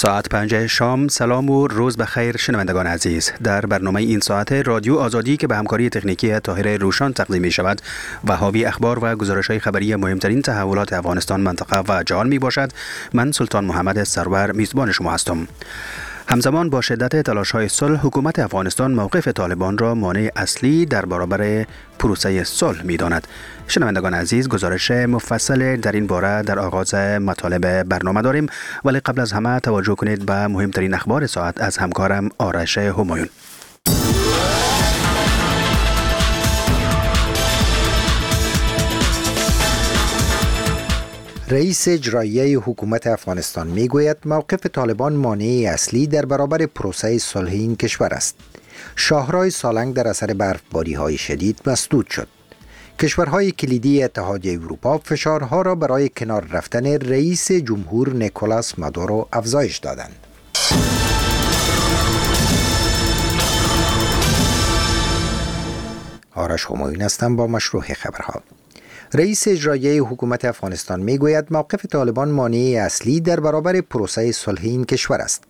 ساعت 5 شام. سلام و روز بخیر شنوندگان عزیز. در برنامه این ساعت رادیو آزادی که به همکاری تکنیکی طاهر روشان تقدیم می شود و حاوی اخبار و گزارش‌های خبری مهمترین تحولات افغانستان، منطقه و جهان می باشد، من سلطان محمد سرور میزبان شما هستم. همزمان با شدت تلاش‌های صلح، حکومت افغانستان موقف طالبان را مانع اصلی در برابر پروسه صلح می‌داند. شنوندگان عزیز، گزارش مفصل در این باره در آغاز مطالب برنامه داریم، ولی قبل از همه توجه کنید به مهمترین اخبار ساعت از همکارم آرش همایون. رئیس اجرایی حکومت افغانستان میگوید موقف طالبان مانع اصلی در برابر پروسه صلح این کشور است. شاهراه سالنگ در اثر برفباری‌های شدید مسدود شد. کشورهای کلیدی اتحادیه اروپا فشارها را برای کنار رفتن رئیس جمهور نیکولاس مادورو افزایش دادند. آرش همایون هستم با مشروع خبرها. رئیس اجرایی حکومت افغانستان میگوید موقف طالبان مانع اصلی در برابر پروسه صلح این کشور است.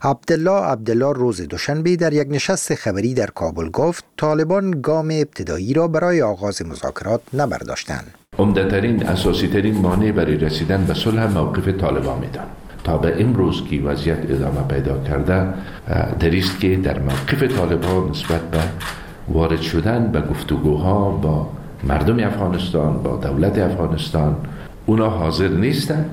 عبدالله روز دوشنبه در یک نشست خبری در کابل گفت طالبان گام ابتدایی را برای آغاز مذاکرات نبرداشتند. عمده‌ترین اساسی‌ترین مانع برای رسیدن به صلح موقف طالبان میدان. تا به امروز که وضعیت ادامه پیدا کرده، دریست که در موقف طالبان نسبت به وارد شدن به گفتگوها با مردم افغانستان، با دولت افغانستان، اونا حاضر نیستن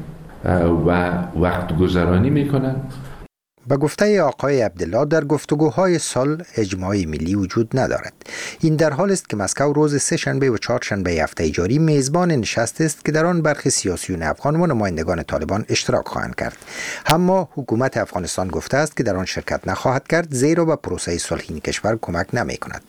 و وقت گذرانی میکنن. به گفته آقای عبدالله، در گفتگوهای صلح اجماع ملی وجود ندارد. این در حال است که مسکو روز سه‌شنبه و چهارشنبه هفته جاری میزبان نشست است که در آن برخی سیاسیون افغان و نمایندگان طالبان اشتراک خواهند کرد. اما حکومت افغانستان گفته است که در آن شرکت نخواهد کرد، زیرا به پروسه صلح این کشور کمک نمی‌کند.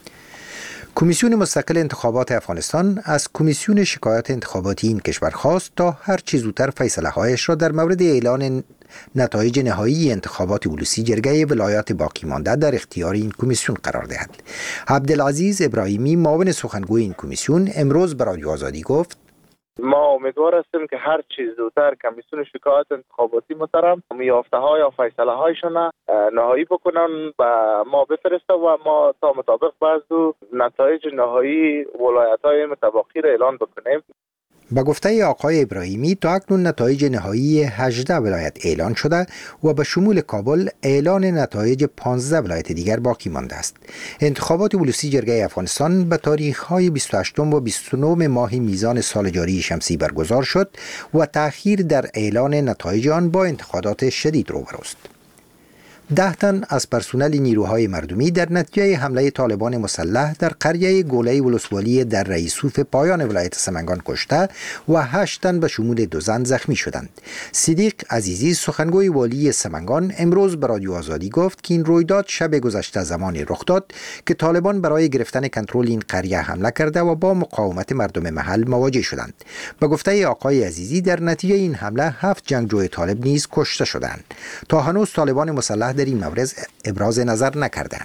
کمیسیون مستقل انتخابات افغانستان از کمیسیون شکایات انتخاباتی این کشور خواست تا هر چه زودتر فیصله‌هایش را در مورد اعلان نتایج نهایی انتخابات اولوسی جرگه ولایات باقی مانده در اختیار این کمیسیون قرار دهد. عبدالعزیز ابراهیمی، معاون سخنگوی این کمیسیون، امروز به رادیو آزادی گفت: ما امیدوار هستیم که هر چیز زودتر کمیسیون شکایات انتخاباتی محترم یافته‌ها یا فیصله‌هایشان نهایی بکنن و ما بفرسته و ما تا مطابق بعض نتایج نهایی ولایت‌های متبقی را اعلان بکنیم. با گفته آقای ابراهیمی، تا اکنون نتایج نهایی 18 ولایت اعلان شده و به شمول کابل اعلان نتایج 15 ولایت دیگر باقی مانده است. انتخابات اولوسی جرگه افغانستان به تاریخ‌های 28 و 29 ماه میزان سال جاری شمسی برگزار شد و تأخیر در اعلان نتایج آن با انتقادات شدید روبروست. 10 تن از پرسنل نیروهای مردمی در نتیجه حمله طالبان مسلح در قریه گوله ولسوالی در رئیسوف پایان ولایت سمنگان کشته و 8 تن به شمول 2 زن زخمی شدند. صدیق عزیزی، سخنگوی والی سمنگان، امروز به رادیو آزادی گفت که این رویداد شب گذشته زمانی رخ داد که طالبان برای گرفتن کنترل این قریه حمله کرده و با مقاومت مردم محل مواجه شدند. به گفته آقای عزیزی، در نتیجه این حمله 7 جنگجوی طالب نیز کشته شدند. تا هنوز طالبان مسلح در این مورد ابراز نظر نکردند.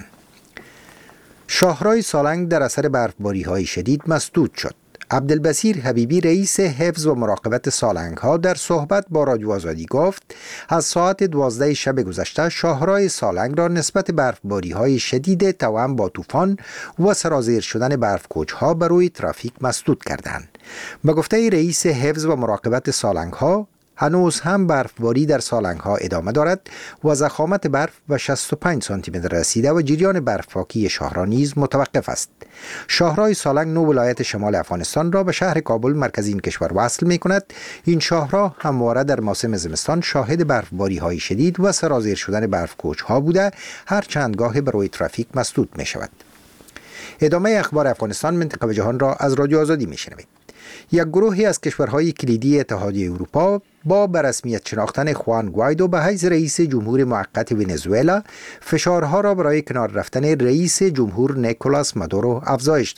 شاهراه سالنگ در اثر برفباری‌های شدید مسدود شد. عبدالبصیر حبیبی، رئیس حفظ و مراقبت سالنگ‌ها، در صحبت با رادیو آزادی گفت از ساعت 12 شب گذشته شاهراه سالنگ را نسبت برفباری‌های شدید توأم با طوفان و سرازیر شدن برف‌کوچ‌ها بر روی ترافیک مسدود کردند. به گفته رئیس حفظ و مراقبت سالنگ‌ها، هنوز هم برفباری در سالنگ‌ها ادامه دارد و ضخامت برف به 65 سانتی متر رسیده و جریان برفپاکی شاهراه نیز متوقف است. شاهراه سالنگ 9 ولایت شمال افغانستان را به شهر کابل مرکز این کشور وصل می‌کند. این شاهراه همواره در موسم زمستان شاهد برفباری‌های شدید و سرازیر شدن برف‌کوچ‌ها بوده، هر چند گاهی بر روی ترافیک مسدود می‌شود. ادامه اخبار افغانستان، منطقه و جهان را از رادیو آزادی می‌شنوید. یک گروهی از کشورهای کلیدی اتحادیه اروپا با به رسمیت شناختن خوان گوایدو به حیث رئیس جمهور موقت ونزوئلا فشارها را برای کنار رفتن رئیس جمهور نیکولاس مادورو افزایش دادند.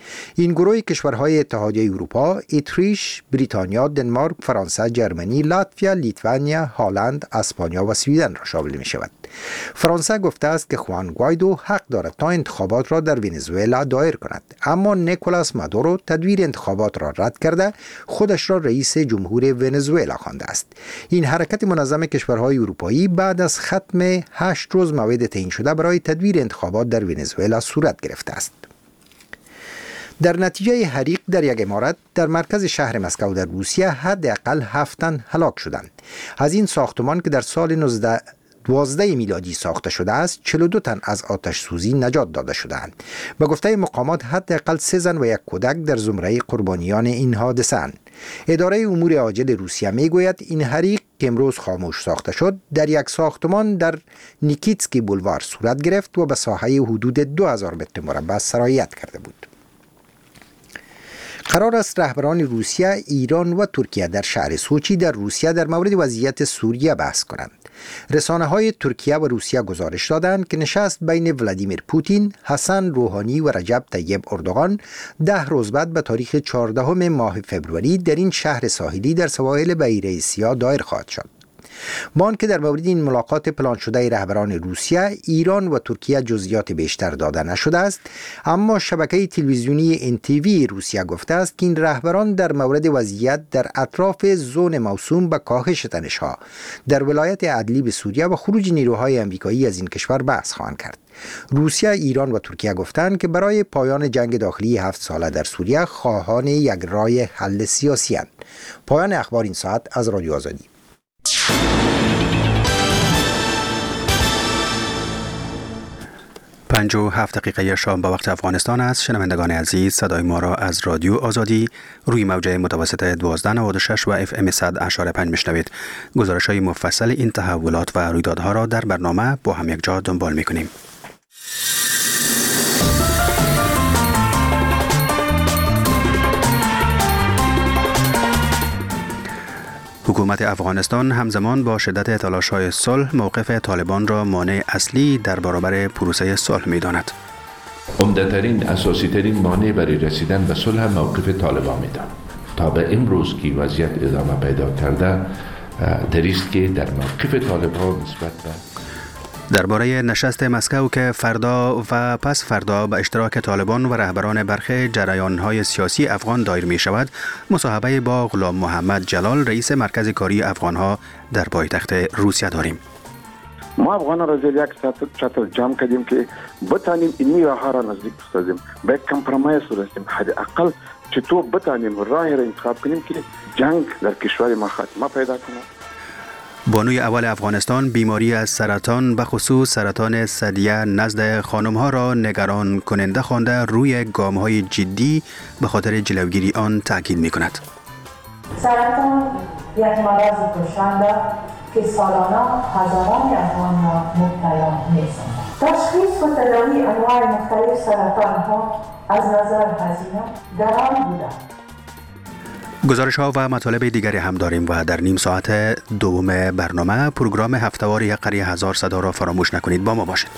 این گروه کشورهای اتحادیه اروپا، اتریش، بریتانیا، دنمارک، فرانسه، جرمنی، لاتویا، لیتوانیا، هلند، اسپانیا و سویدن را شامل می شود. فرانسه گفته است که خوان گوایدو حق دارد تا انتخابات را در ونزوئلا دایر کند، اما نیکولاس مادورو تدویر انتخابات را رد کرده خودش را رئیس جمهور ونزوئلا خوانده است. این حرکت منظم کشورهای اروپایی بعد از ختم 8 روز موعد تعیین شده برای تدویر انتخابات در ونزوئلا صورت گرفته است. در نتیجه حریق در یک عمارت در مرکز شهر مسکو در روسیه حداقل 7 تن هلاک شدند. از این ساختمان که در سال 12 میلادی ساخته شده است، 42 تن از آتش سوزی نجات داده شدند. به گفته مقامات حداقل 3 زن و 1 کودک در زمره قربانیان این حادثه اند. اداره امور عاجل روسیه میگوید این حریق که امروز خاموش ساخته شد در یک ساختمان در نیکیتسکی بولوار صورت گرفت و به ساحه حدود 2000 متر مربع سرایت کرده بود. قرار است رهبران روسیه، ایران و ترکیه در شهر سوچی در روسیه در مورد وضعیت سوریه بحث کنند. رسانه‌های ترکیه و روسیه گزارش دادند که نشست بین ولادیمیر پوتین، حسن روحانی و رجب طیب اردوغان 10 روز بعد به تاریخ 14 ماه فوریه در این شهر ساحلی در سواحل بحیره سیاه دایر خواهد شد. با آنکه در مورد این ملاقات پلان شده رهبران روسیه، ایران و ترکیه جزئیات بیشتر داده نشده است، اما شبکه تلویزیونی NTV روسیه گفته است که این رهبران در مورد وضعیت در اطراف زون موسوم به کاهش تنش‌ها در ولایت ادلیب سوریه و خروج نیروهای آمریکایی از این کشور بحث خواهند کرد. روسیه، ایران و ترکیه گفتند که برای پایان جنگ داخلی 7 ساله در سوریه خواهان یک راه حل سیاسی اند. پایان اخبار این ساعت از رادیو آزادی. 57 دقیقه شام با وقت افغانستان است. شنوندگان عزیز، صدای ما را از رادیو آزادی روی موجه متوسط 1296 و FM 100.5 میشنوید. گزارش های مفصل این تحولات و رویدادها را در برنامه با هم یک جا دنبال میکنیم. حکومت افغانستان همزمان با شدت تلاش‌های صلح موقف طالبان را مانع اصلی در برابر پروسه صلح می‌داند. عمده‌ترین اساسی‌ترین مانع برای رسیدن به صلح موقف طالبان می‌داند. تا به امروز که وضعیت ادامه پیدا کرده، دریست که در موقف طالبان نسبت به درباره نشست مسکو که فردا و پس فردا به اشتراک طالبان و رهبران برخی جریان‌های سیاسی افغان دایر می شود، مصاحبه با غلام محمد جلال رئیس مرکز کاری افغان‌ها در پایتخت روسیه داریم. ما افغان‌ها را زیر یک چتر جمع کردیم که بتانیم این راه را نزدیک بسازیم، به یک کمپرومایز برسیم، حداقل چطور بتانیم راه را انتخاب کنیم که جنگ در کشور ما خاتمه پیدا کنه. بانوی اول افغانستان بیماری از سرطان به خصوص سرطان ثدیه نزد خانم‌ها را نگران کننده خوانده روی گام‌های جدی به خاطر جلوگیری آن تاکید می‌کند. سرطان یک مرض کشنده که سالانه هزاران افغان‌ها مبتلا می‌شوند. تشخیص و تداوی انواع مختلف سرطان‌ها از نظر هزینه گران بوده. گزارش ها و مطالب دیگری هم داریم و در نیم ساعت دوم برنامه پروگرام هفته‌وار یک قریه هزار صدا را فراموش نکنید. با ما باشید.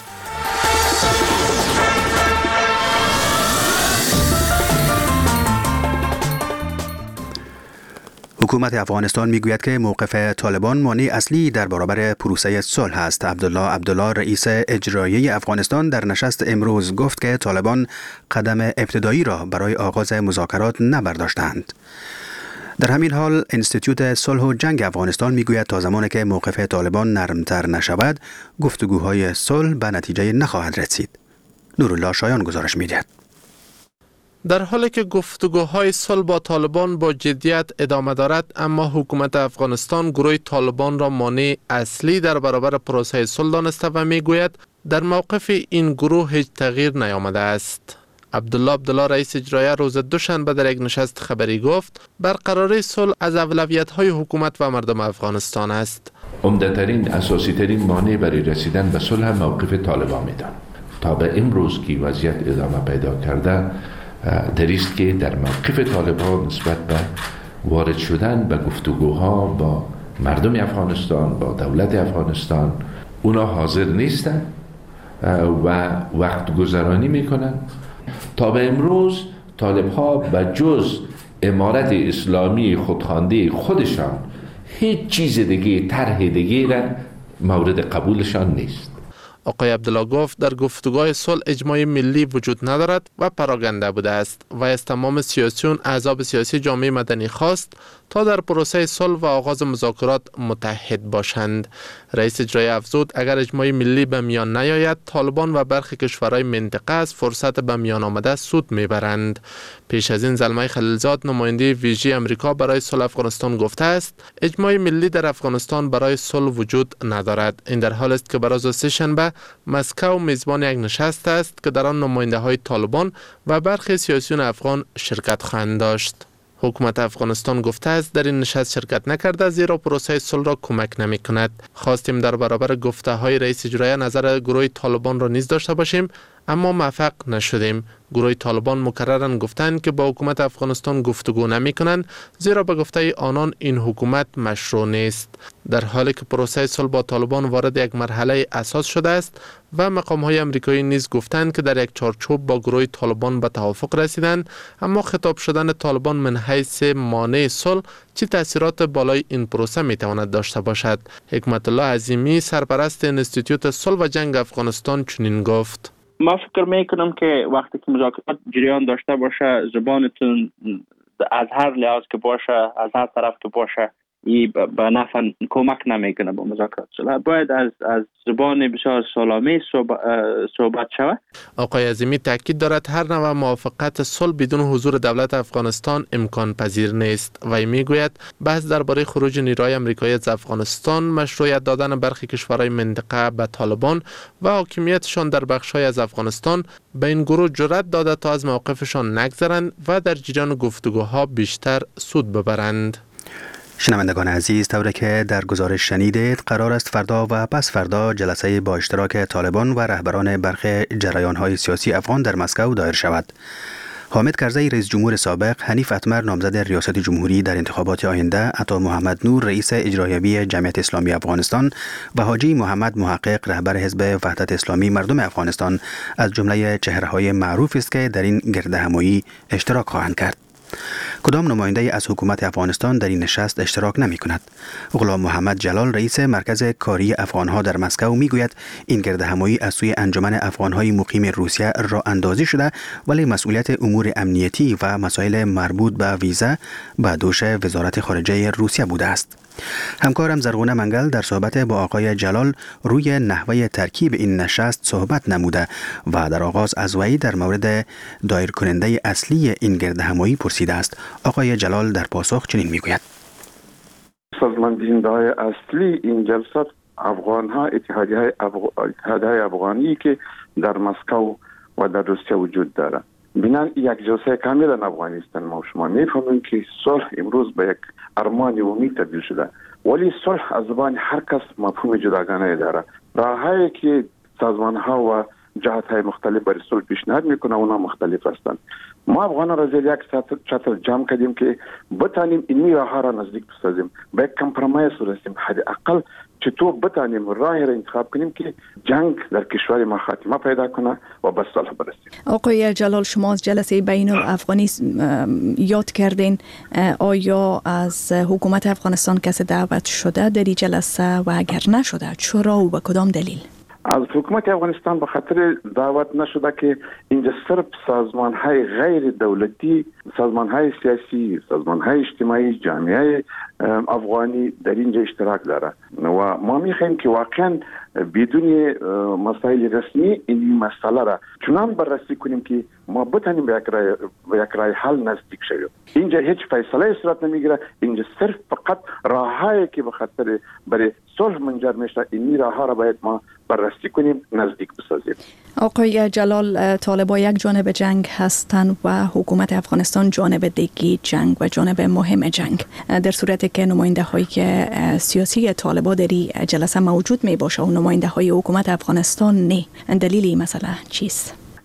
حکومت افغانستان میگوید که موقف طالبان مانع اصلی در برابر پروسه صلح است. عبدالله رئیس اجرایی افغانستان در نشست امروز گفت که طالبان قدم ابتدایی را برای آغاز مذاکرات نبرداشتند. در همین حال انستیتوت صلح و جنگ افغانستان میگوید تا زمانی که موقف طالبان نرمتر نشود، گفتگوهای صلح به نتیجه نخواهد رسید. نورالله شایان گزارش میدهد. در حالی که گفتگوهای صلح با طالبان با جدیت ادامه دارد، اما حکومت افغانستان گروه طالبان را مانع اصلی در برابر پروسه صلح دانسته و میگوید در موقف این گروه هیچ تغییر نیامده است. عبدالله رئیس اجرایی روز دوشنبه در یک نشست خبری گفت برقراری صلح از اولویت‌های حکومت و مردم افغانستان است. عمده‌ترین اساسی‌ترین مانع برای رسیدن به صلح موقف طالبان می‌داند. تا به امروز که وضعیت ادامه پیدا کرده، دریست که در موقف طالبان نسبت به وارد شدن به گفتگوها با مردم افغانستان، با دولت افغانستان، اونا حاضر نیستند و وقت گذرانی میکنن. تا به امروز طالب ها به جز امارت اسلامی خودخوانده خودشان هیچ چیز دیگه، طرح دیگه را مورد قبولشان نیست. آقای عبدالله گفت در گفتگوهای صلح اجماع ملی وجود ندارد و پراگنده بوده است و از تمام سیاسیون احزاب سیاسی جامعه مدنی خواست تا در پروسه صلح و آغاز مذاکرات متحد باشند. رئیس اجرایی افزود اگر اجماع ملی به میان نیاید، طالبان و برخی کشورهای منطقه از فرصت به میان آمده سود میبرند. پیش از این زلمه خلیلزاد نماینده ویژه امریکا برای صلح افغانستان گفته است اجماع ملی در افغانستان برای صلح وجود ندارد. این در حال است که بر روز سه‌شنبه مسکو میزبان یک نشست است که در آن نماینده های طالبان و برخی سیاسیون افغان شرکت خواهند داشت. حکومت افغانستان گفته است در این نشست شرکت نکرده زیرا پروسه صلح را کمک نمی کند. خواستیم در برابر گفته های رئیس اجرایی نظر گروه طالبان را نیز داشته باشیم اما موفق نشدیم. گروه طالبان مکرراً گفتند که با حکومت افغانستان گفتگو نمی کنند زیرا به گفته آنان این حکومت مشروع نیست. در حالی که پروسه صلح با طالبان وارد یک مرحله اساس شده است و مقام های امریکایی نیز گفتند که در یک چارچوب با گروه طالبان به توافق رسیدند، اما خطاب شدن طالبان من حیث مانع صلح چه تاثیرات بالای این پروسه می تواند داشته باشد؟ حکمت الله عظیمی سرپرست انستیتوت صلح و جنگ افغانستان چنین گفت: ما فکر میکنم که وقتی که مذاکرات جریان داشته باشه، زبانتون از هر لحاظ که باشه، از هر طرف که باشه، این به نفع کمک نمیکنه با مذاکرات صلح. باید از زبان بسیار سالمی صحبت شود. آقای عظیمی تاکید دارد هر نوع موافقت صلح بدون حضور دولت افغانستان امکان پذیر نیست و میگوید بحث درباره خروج نیروهای آمریکایی از افغانستان، مشروعیت دادن برخی کشورهای منطقه به طالبان و حاکمیتشان در بخش‌های از افغانستان به این گروه جرأت داده تا از موقفشان نگذرند و در جریان گفتگوها بیشتر سود ببرند. شنوندگان عزیز، طوری که در گزارش شنیدید، قرار است فردا و پس فردا جلسه با اشتراک طالبان و رهبران برخی جریان‌های سیاسی افغان در مسکو دایر شود. حامد کرزی رئیس جمهور سابق، حنیف اتمر نامزد ریاست جمهوری در انتخابات آینده، عطا محمد نور رئیس اجرایی جمعیت اسلامی افغانستان و حاجی محمد محقق رهبر حزب وحدت اسلامی مردم افغانستان از جمله چهره‌های معروف است که در این گردهمایی اشتراک خواهند کرد. کدام نماینده از حکومت افغانستان در این نشست اشتراک نمی کند؟ غلام محمد جلال رئیس مرکز کاری افغانها در مسکو می گوید این گردهمایی از سوی انجمن افغانهای مقیم روسیه راه اندازی شده، ولی مسئولیت امور امنیتی و مسائل مربوط به ویزا به دوش وزارت خارجه روسیه بوده است. همکارم زرغونه منگل در صحبت با آقای جلال روی نحوه ترکیب این نشست صحبت نموده و در آغاز از وی در مورد دایر کننده اصلی این گردهمایی پرسیده است. آقای جلال در پاسخ چنین میگوید: سازماندهنده اصلی این جلسات افغانها، اتحادیه افغانی که در مسکو و در روسیه وجود دارد. بنان یک جلسه کاملا افغانستان. ما شما میفهمیم که صلح امروز به یک ارمان امید تبدیل شده، ولی صلح از زبان هر کس مفهوم جداگانه داره. راههایی که سازمانها و جهات‌های مختلف برای صلح پیشنهاد میکنه اونا مختلف هستند. ما افغانان را زیر یک چتر جمع کردیم که بتانیم این راه را نزدیک بسازیم، به یک کمپرومایز برسیم، حداقل چطور بتانیم راهی را انتخاب کنیم که جنگ در کشور ما خاتمه پیدا کنه و به صلح برسیم. آقای جلال، شما از جلسه بین الافغانی یاد کردین، آیا از حکومت افغانستان کسی دعوت شده در این جلسه و اگر نشده چرا و به کدام دلیل؟ از حکومت افغانستان به خاطر دعوت نشده که اینجا صرف سازمان‌های غیر دولتی، سازمان‌های سیاسی، سازمان‌های اجتماعی، جامعه افغانی در اینجا اشتراک داره و ما می‌خوایم که واقعاً بدون مسائل رسمی این مسئله را چنان بررسی کنیم که ما بتانیم به یک رای حل نزدیک شویم. اینجا هیچ فیصله صورت نمیگیره، اینجا صرف فقط راههایی که به خاطر برای صلح منجر میشه این راهها را باید ما بررسی کنیم، نزدیک بسازیم. آقای جلال، طالبان یک جانب جنگ هستند و حکومت افغانستان جانب دیگه جنگ و جانب مهم جنگ. در صورتی که نماینده های سیاسی طالبان در جلسه موجود می باشه و نماینده های حکومت افغانستان نه، دلیل این مسئله چیست؟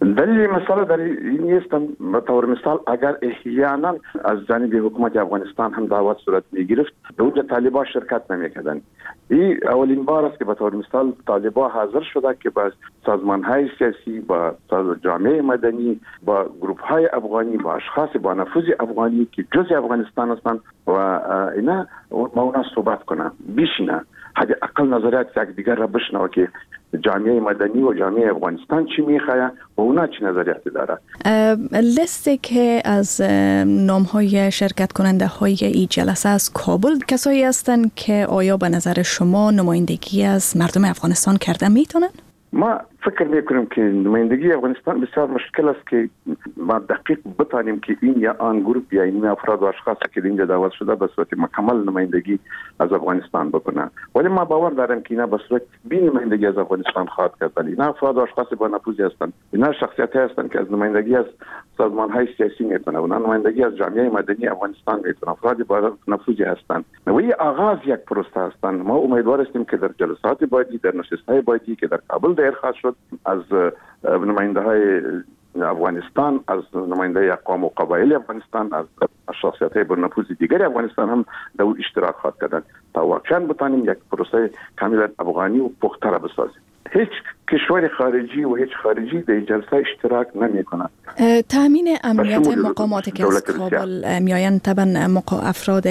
دلیل مسئله در این است به طور مثال اگر احیانا از جانب حکومت افغانستان هم دعوت صورت میگرفت به اونجا طالبان شرکت نمیکردن. این اولین بار است که به طور مثال طالبان حاضر شده که با سازمان های سیاسی، با جامعه مدنی، با گروپ های افغانی، با اشخاص با نفوذ افغانی که جزء افغانستان هستند و اینا با اونا صحبت کنن، بشینن، حداقل نظریات یک دیگر را بشنوه که جامعه مدنی و جامعه افغانستان چی میخواه و اونا چی نظریاتی داره. لیستی که از نام‌های شرکت کننده های این جلسه از کابل کسایی هستند که آیا به نظر شما نمایندگی از مردم افغانستان کرده میتونن؟ ما فکر میکنم که نمایندگی افغانستان بسیار مشکل است که ما دقیق بتانیم که این یا آن گروپ یا این افراد و اشخاص که اینجا دعوت شده به صورت مکمل نمایندگی از افغانستان بکنن. ولی ما باور دارم که اینا به صورت بی نمایندگی از افغانستان خواهد کرد. اینا افراد و اشخاص با نفوذ هستند. اینا شخصیت هستند که از نمایندگی از سازمان های سیاسی میتونه، اونا نمایندگی از جامعه مدنی افغانستان میتونه، افراد با نفوذ هستند. و این آغاز یک پروسه هستند. ما امیدوار هستیم که در جلسات بعدی، در نشست‌های بعدی که در کابل دایر خواهد شد، از نماینده های افغانستان، از نماینده اقوام و قبایل افغانستان، از شخصیت های برنفوذ دیگر افغانستان هم در او اشتراک خواهد کردن تا واقعا بتانیم یک پروسه کاملا افغانی و پخته را بسازیم. هیچ کشور خارجی و هیچ خارجی در جلسه اشتراک نمی کنند. تامین امنیت مقاماتی که از کابل میآیند طبعا افراد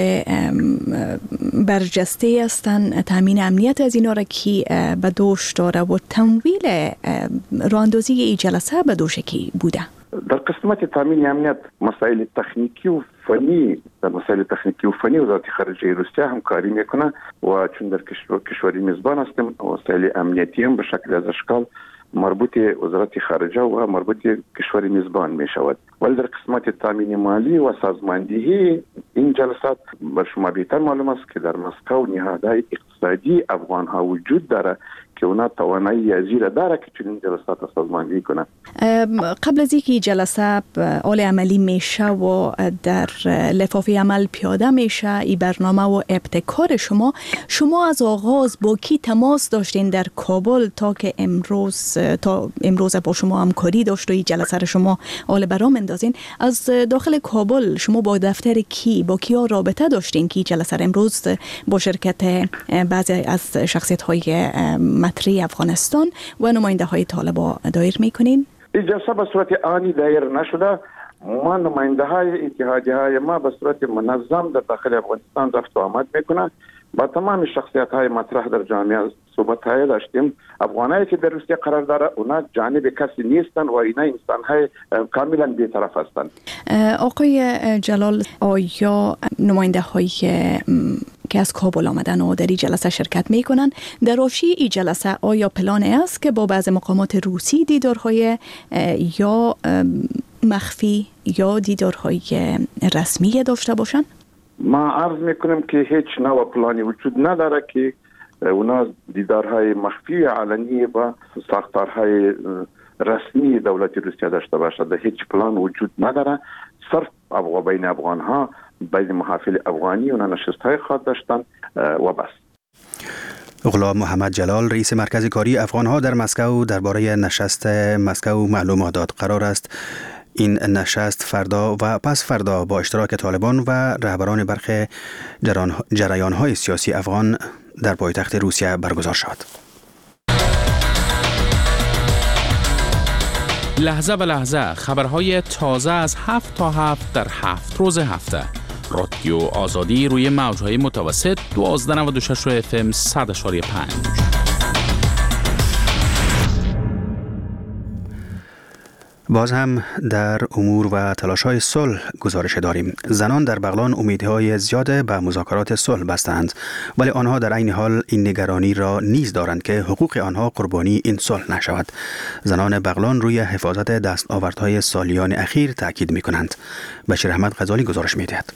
برجسته هستند، تامین امنیت از اینا را کی به دوش داره و تمویل راهاندازی این جلسه به دوش کی بوده؟ در قسمت تامین امنیت مسائل تکنیکی و فنی، در مسائل تکنیکی و فنی وزارت خارجه روسیه همکاری میکنه و چون در کشوری میزبان هستیم، مسائل امنیتی هم به شکل از اشکال مربوط وزارت خارجه و مربوط کشور میزبان می شود. ولی در قسمت تامین مالی و سازماندهی این جلسات بر شما بهتر معلوم است که در مسکو نهادهای اقتصادی افغان ها وجود داره که اونا توانایی ازیر داره که چنین جلسات سازماندهی کنند. قبل از اینکه جلسه آل عملی میشه و در لفافه عمل پیاده میشه این برنامه و ابتکار شما از آغاز با کی تماس داشتین در کابل تا که امروز با شما همکاری داشت و این جلسه را شما آل برام اندازین؟ از داخل کابل شما با دفتر کی، با کیا رابطه داشتین که جلسه را امروز با شرکت بعضی از شخصیت های مطرح افغانستان و نماینده های طالبان دایر میکنین؟ این جلسه به صورت آنی دایر نشده. ما نماینده های اتحادیه های ما به صورت منظم در داخل افغانستان رفت و آمد میکنن. با تمام شخصیت های مطرح در جامعه صحبت های داشتیم. افغانایی که در روسیه قرار داره اونا جانب کسی نیستن و اینا انسان های کاملا بی‌طرف هستند. آقای جلال، آیا نماینده های که از کابل آمدن و در این جلسه شرکت میکنن در راشی این جلسه آیا پلان است که با بعض مقامات روسی دیدارهای یا مخفی یا دیدارهای رسمی داشته باشن؟ ما عرض میکنم که هیچ نوع پلانی وجود نداره که اونا دیدارهای مخفی علنی با ساختارهای رسمی دولت روسیه داشته باشد. هیچ پلان وجود نداره. صرف بین افغان ها، بین محافل افغانی اونا نشستهای خواهد داشتن و بس. غلام محمد جلال، رئیس مرکز کاری افغان ها در مسکو، درباره نشست مسکو معلومات داد. قرار است این نشست فردا و پس فردا با اشتراک طالبان و رهبران برخی جریان‌های سیاسی افغان در پایتخت روسیه برگزار شود. لحظه به لحظه خبرهای تازه از 7 تا 7 در 7 روز هفته. رادیو آزادی روی موج‌های متوسط 1296 FM 100.5. باز هم در امور و تلاش‌های صلح گزارش داریم. زنان در بغلان امیدهای زیاد به مذاکرات صلح بستند، ولی آنها در عین حال این نگرانی را نیز دارند که حقوق آنها قربانی این صلح نشود. زنان بغلان روی حفاظت دستاوردهای سالیان اخیر تاکید می‌کنند. بشیر احمد غزالی گزارش می‌دهد.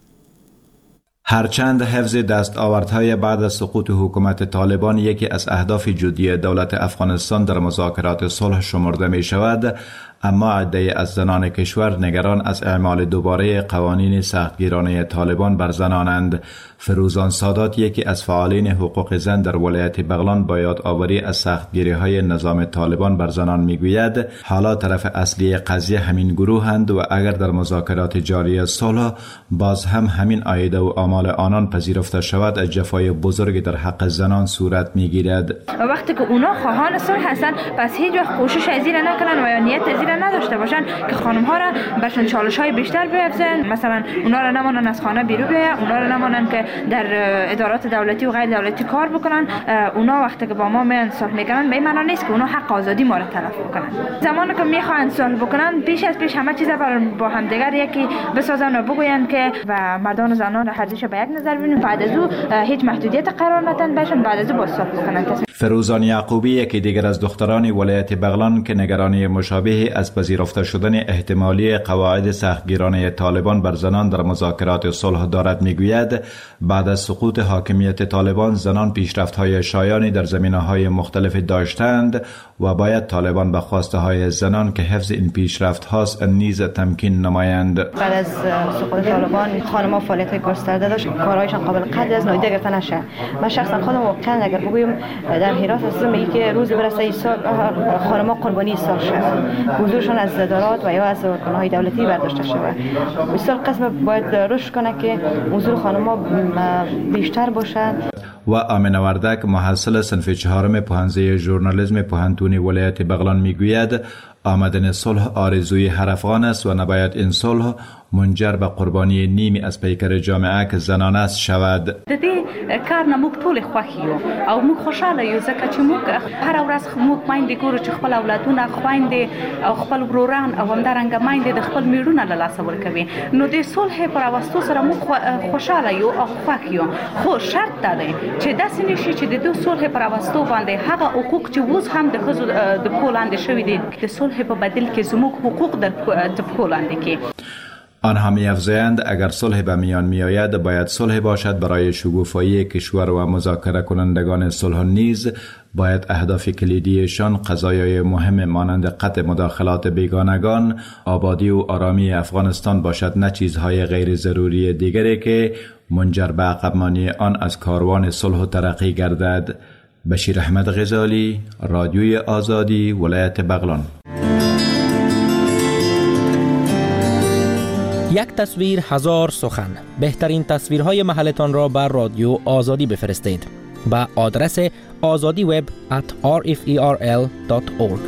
هرچند حفظ دستاوردهای بعد از سقوط حکومت طالبان یکی از اهداف جدی دولت افغانستان در مذاکرات صلح شمرده می شود، اما عده‌ای از زنان کشور نگران از اعمال دوباره قوانین سختگیرانه طالبان بر زنانند. فروزان سادات، یکی از فعالین حقوق زن در ولایت بغلان، با یادآوری از سختگیری‌های نظام طالبان بر زنان میگوید حالا طرف اصلی قضیه همین گروهند و اگر در مذاکرات جاری صلح باز هم همین عقیده و آمال آنان پذیرفته شود، جفای بزرگی در حق زنان صورت میگیرد. وقتی که اونا خواهان صلح هستن، پس هیچ وقت کوشش از این نکنن و یا نیت از این نداشته باشن که خانم ها را برشان چالش‌های بیشتر بیافزن. مثلا اونا را نمانن از خانه بیرون بیاین، اونا را نمانن که در ادارات دولتی و غیر دولتی کار بکنن. اونا وقتی که با ما میان صلح میکنن، به معنی نیست که اونا حق آزادی ما را تلف بکنن. زمانی که میخوان صلح بکنن، پیش از پیش همه چیز با هم دیگر یکی بسازن و بگوین که و مردان و زنان را هر به یک نظر ببینیم، بعد از او هیچ محدودیت قرار ندن بهشون، بعد از او با صلح بکنن. فروزان یعقوبی، یکی دیگر از دختران ولایت بغلان که نگرانی مشابهی از پذیرفته شدن احتمالی قواعد سختگیرانه طالبان بر زنان در مذاکرات صلح دارد، میگوید بعد از سقوط حاکمیت طالبان زنان پیشرفت‌های شایانی در زمینه‌های مختلف داشتند و باید طالبان به خواسته‌های زنان که حفظ این پیشرفت‌هاست نیز تمکین نمایند. بعد از سقوط طالبان خانم‌ها فعالیت گسترده داشت، کارهایشان قابل قدر از نادیده گرفته نشه. من شخصا خودم واقعا اگر بگویم در هرات هستم، میگه که روز برسه این سال خانم‌ها قربانی سال شد، حضورشان از ادارات و یا از ارگان‌های دولتی برداشته شود. این سال قسم باید رشد کنه که حضور خانم‌ها بیشتر باشد. و آمنه وردک، محصل صنف 4 پوهنځی ژورنالیسم پوهنتون ولایت بغلان میگوید آمدن صلح آرزوی هر افغان است و نباید این صلح منجر به قربانی نیمی از پیکر جامعه که زنان است شود. د دې کار نه موږ ټول خوښ یو او موږ خوشاله یو ځکه چې موږ هر ورځ موږ میندې ګورو چې خپل اولادونه خویندې او خپل وروران او همدارنګه میندې د خپل میړونه له لاسه ورکوي. نو د صلح پر راوستو سره موږ خوشاله یو او خوښ یو، خو شرط دا دی چې داسې نشي چې د دې صلح پر راوستو باندې هغه حقوق چې اوس هم د ښځو د پښو لاندې شوي دي د صلح په بدل کې زموږ حقوق د پښو لاندې کې. آنها می‌افزایند اگر صلح به میان میآید باید صلح باشد برای شکوفایی کشور و مذاکره کنندگان صلح نیز باید اهداف کلیدیشان قضایای مهم مانند قطع مداخلات بیگانگان، آبادی و آرامی افغانستان باشد، نه چیزهای غیر ضروری دیگری که منجر به عقب‌مانی آن از کاروان صلح و ترقی گردد. بشیر احمد غزالی، رادیوی آزادی، ولایت بغلان. یک تصویر هزار سخن. بهترین تصویرهای محلتان را بر رادیو آزادی بفرستید به آدرس azadiweb@rferl.org.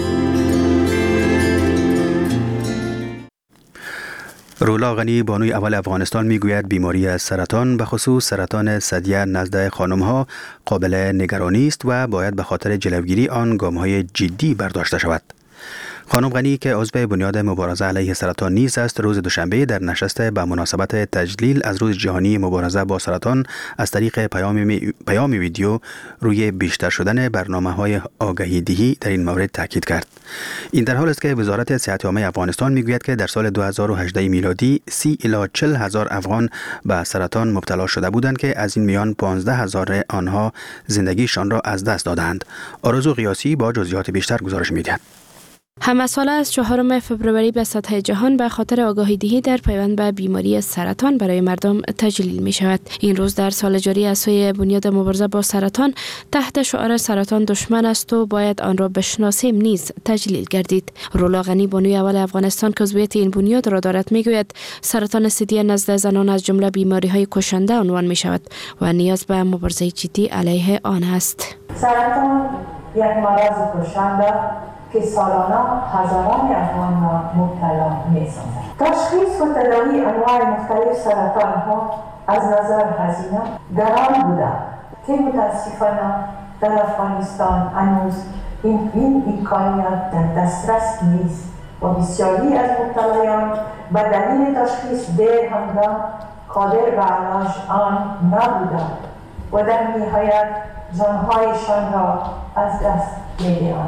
رولا غنی، بانوی اول افغانستان، میگوید بیماری از سرطان، به خصوص سرطان ثدیه نزد خانم‌ها، قابل نگرانی است و باید به خاطر جلوگیری آن گام‌های جدی برداشته شود. خانم غنی که عضو بنیاد مبارزه علیه سرطان نیز است، روز دوشنبه در نشست به مناسبت تجلیل از روز جهانی مبارزه با سرطان از طریق پیام ویدیو روی بیشتر شدن برنامه‌های آگاهی دهی در این مورد تاکید کرد. این در حالی است که وزارت صحت عامه افغانستان میگوید که در سال 2018 میلادی 30 الی 40 هزار افغان به سرطان مبتلا شده بودند که از این میان 15,000 آنها زندگیشان را از دست دادند. آرزو قیاسی با جزئیات بیشتر گزارش می‌دهد. همه ساله از 4 فوریه به سطح جهان به خاطر آگاهی دهی در پیوند به بیماری سرطان برای مردم تجلیل می شود. این روز در سال جاری از سوی بنیاد مبارزه با سرطان تحت شعار سرطان دشمن است و باید آن را بشناسیم نیز تجلیل گردید. رولا غنی، بانوی اول افغانستان که عضویت این بنیاد را دارد، میگوید سرطان ثدیه نزد زنان از جمله بیماری های کشنده عنوان می شود و نیاز به مبارزه جدی علیه آن است. سرطان یک مرض کشنده که سالانه هزاران افغان را مبتلا می‌سازد. تشخیص و تداوی انواع مختلف سرطان ها از نظر هزینه گران بوده که متاسفانه در افغانستان هنوز این امکانیت در دسترس نیست و بسیاری از مبتلایان به دلیل تشخیص دیر هنگام قادر به علاج آن نبودند و در نهایت جانهایشان را از دست می‌دهند.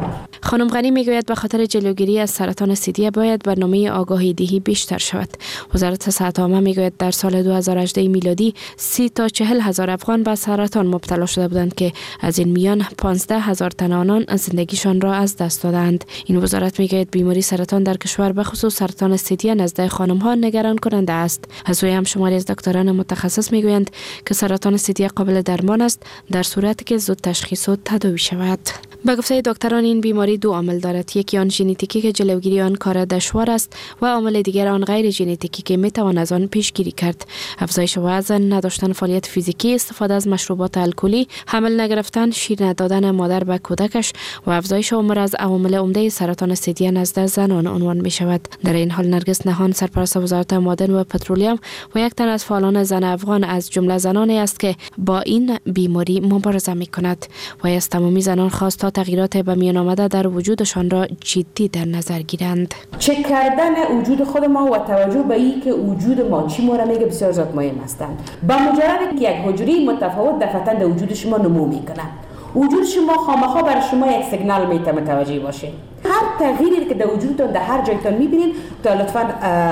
خانم غنی میگوید به خاطر جلوگیری از سرطان سیدی باید برنامه آگاهی دهی بیشتر شود. وزارت صحت عامه میگوید در سال 2018 میلادی 30 تا 40 هزار افغان به سرطان مبتلا شده بودند که از این میان 15 هزار تن آنان زندگیشان را از دست دادند. این وزارت میگوید بیماری سرطان در کشور به خصوص سرطان سیدی نزد خانم ها نگران کننده است. از سوی هم شماری از دکتران متخصص میگویند که سرطان سیدی قابل درمان است در صورتی که زود تشخیص و تداوی شود. به گفته دکتران این بیماری دو عامل دارد. یکی آن ژنتیکی که جلوگیری آن کار دشوار است و عامل دیگر آن غیر ژنتیکی که میتوان از آن پیشگیری کرد. افزایش وزن، نداشتن فعالیت فیزیکی، استفاده از مشروبات الکلی، حمل نگرفتن، شیر ندادن مادر به کودکش و افزایش عمر از عوامل عمده سرطان سیدی نزد زنان عنوان می شود. در این حال نرگس نهان، سرپرست وزارت معادن و پترولیوم و یک تن از فعالان زن افغان از جمله زنانی است که با این بیماری مبارزه می کند و از تمامی زنان خواست تا تغییرات به میان آمده در وجودشان را جدی در نظر گیرند. چک کردن وجود خود ما و توجه به این که وجود ما چی ما را میگه بسیار زیاد مهم هستند. با مجرد که یک حجره متفاوت دفعتاً در وجود شما نمو میکنه، وجود شما خامخا برای شما یک سیگنال میتونه متوجه باشه. هر تغییری که در وجودتون در هر جایتون میبینین تا لطفاً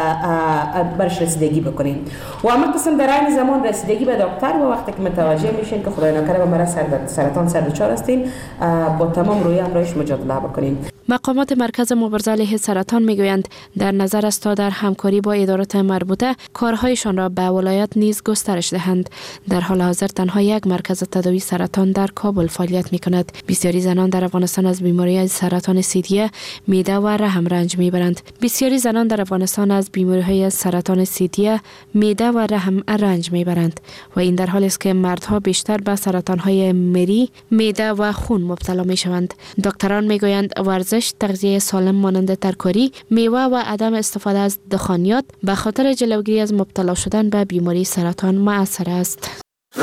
برش رسیدگی بکنین و اما قسم در این زمان رسیدگی به دکتر و وقتی که متوجه میشین که خدای نکرده به مرض سرطان سردچار هستین با تمام روی همراهش مجادله بکنین. مقامات مرکز مبارزه علیه سرطان میگویند در نظر است تا در همکاری با ادارات مربوطه کارهایشان را به ولایت نیز گسترش دهند. در حال حاضر تنها یک مرکز تداوی سرطان در کابل فعالیت میکند. بسیاری زنان در افغانستان از بیماری سرطان سیدی، معده و رحم رنج میبرند. بسیاری زنان در افغانستان از بیماری‌های سرطان سیدی، معده و رحم رنج میبرند و این در حالی است که مردها بیشتر به سرطان‌های مری، معده و خون مبتلا میشوند. دکتران میگویند ورزش، تغذیه سالم مانند ترکاری، میوه و عدم استفاده از دخانیات به خاطر جلوگیری از مبتلا شدن به بیماری سرطان مؤثر است.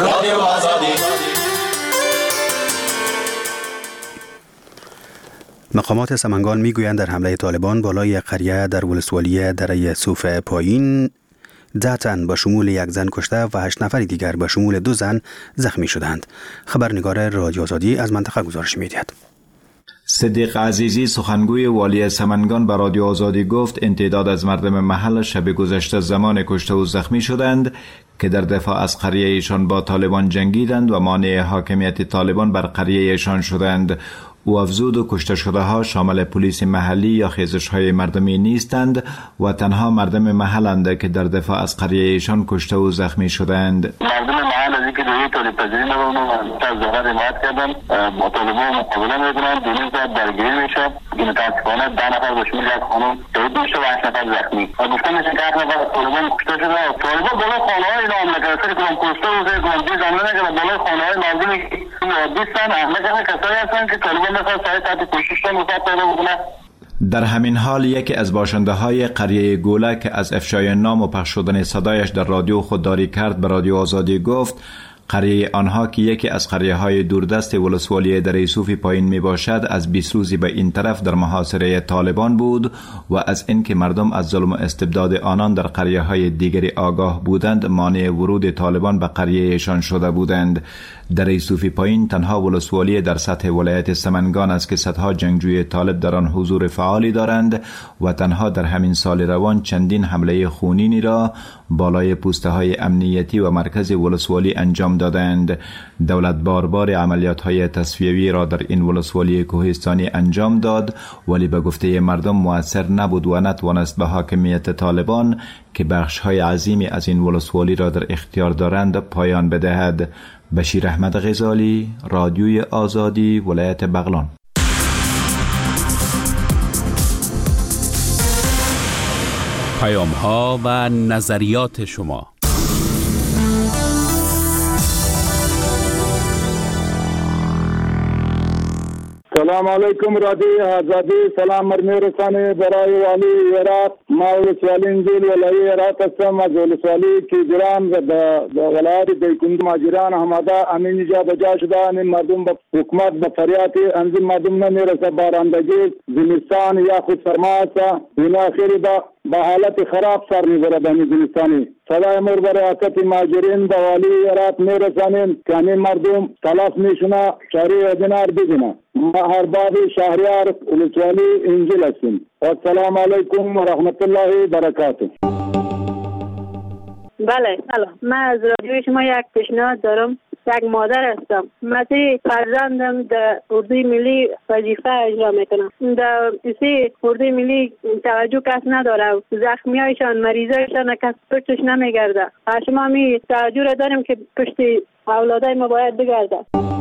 مقامات سمنگان میگویند در حمله طالبان بالای قریه در ولسوالی دره صوف پایین 10 تن با شمول یک زن کشته و 8 نفر دیگر با شمول 2 زن زخمی شدند. خبرنگار رادیو آزادی از منطقه گزارش می‌دهد. صدیق عزیزی سخنگوی والی سمنگان به رادیو آزادی گفت امتداد از مردم محل شب گذشته زمان کشته و زخمی شدند که در دفاع از قریه ایشان با طالبان جنگیدند و مانع حاکمیت طالبان بر قریه ایشان شدند. او افزود و کشته شده ها شامل پلیس محلی یا خیزش های مردمی نیستند و تنها مردم محلند که در دفاع از قریه ایشان کشته و زخمی شدند. مردم محل از اینکه دوی طالب پذیری نبودن و از ظاهر حمایت کردن با طالبان مقابله میکنند. دونیز درگیری میشه که متاسفانه 10 نفر به شمول یک خانم شهید میشه و 8 نفر زخمی و گفته میشه که 8 نفر طالبان کشته شده. طالبان بالای خانه های اینا حمله کرده که کدام کشته و کدام حمله نکرده. بالای خانه های مردمی عادیستن حمله کرده کسایی هستند که طالبان در همین حال یکی از باشنده های قریه گوله که از افشای نام و پخش شدن صدایش در رادیو خودداری کرد به رادیو آزادی گفت قریه آنها که یکی از قریه های دوردست ولسوالی دره صوف پایین می باشد از 20 روزی به این طرف در محاصره طالبان بود و از اینکه مردم از ظلم و استبداد آنان در قریه های دیگری آگاه بودند مانع ورود طالبان به قریه ایشان شده بودند. دره صوف پایین تنها ولسوالی در سطح ولایت سمنگان است که صدها جنگجوی طالب در آن حضور فعالی دارند و تنها در همین سال روان چندین حمله خونینی را بالای پوسته های امنیتی و مرکز ولسوالی انجام دادند. دولت باربار عملیات های تصفیوی را در این ولسوالی کوهستانی انجام داد ولی به گفته مردم مؤثر نبود و نتوانست به حاکمیت طالبان که بخش های عظیمی از این ولسوالی را در اختیار دارند پایان بدهد. بشیر احمد غزالی، رادیوی آزادی، ولایت بغلان. پیام ها و نظریات شما. سلام علیکم رادیوی آزادی. سلام میرسانه برای والی هرات. ما ولسوالی انجیل ولایی هرات هستم. از ولسوالی کیجران و ولایت دیکند ماجران همادا امین جا بجا شده. این مردم با حکومت با فریاتی انزیم مردم نمیرسه بارندگی زمستان یا خود سرما است. این آخری با به حالت خراب سر میبره به زمستانی. صدای مور به ریاست مهاجرین به والی هرات میرسانیم که همین مردم تلاش میشونه شهری دینار ببینه. مهرباب شهریار ولسوالی انجیل هستیم. السلام علیکم و رحمت الله و برکاته. بله سلام، من از رادیو شما یک پیشنهاد دارم. یک مادر هستم، مثل فرزندم در اردوی ملی وظیفه اجرا میکنم. در اسی اردوی ملی توجه کس نداره، زخمی هایشان مریضایشان کس پشتش نمیگرده. شما می توجه را داریم که پشت اولادای ما باید بگرده.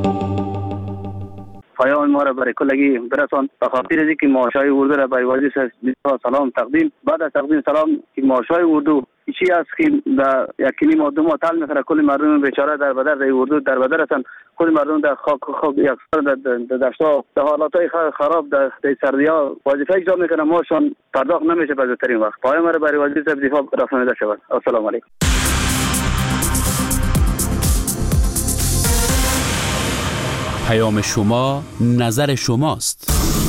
پیام ما را برای کلگی برسان به خاطر از اینکه معاشای اردو را برای واجد سلام تقدیم. بعد از تقدیم سلام که معاشای اردو چی است که در یکی نیم دو ماه تل میخوره، کل مردم بیچاره در بدر در اردو در بدر هستند. کل مردم در خاک یک در دشتا در حالاتهای خراب در سردی‌ها وظیفه اجرا میکنن، ماشون پرداخت نمیشه به زودترین وقت. پیام را برای واجد دفاع رسانیده شود. السلام علیکم. پیام شما نظر شماست.